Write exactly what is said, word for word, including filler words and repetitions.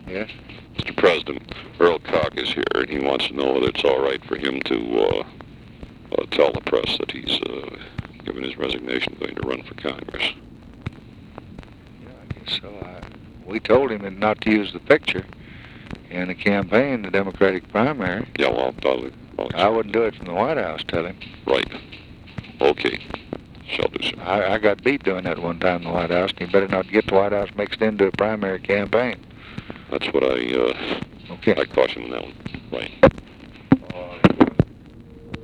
Yes. Mister President, Earl Koch is here, and he wants to know whether it's all right for him to uh, uh, tell the press that he's uh, given his resignation, going to run for Congress. Yeah, I guess so. I, we told him not to use the picture in the campaign, the Democratic primary. Yeah, well, I'll, I'll I wouldn't do it from the White House, tell him. Right. Okay. Shall do so. I, I got beat doing that one time in the White House, and you better not get the White House mixed into a primary campaign. That's what I, uh, Okay. I cautioned him on that one. Right.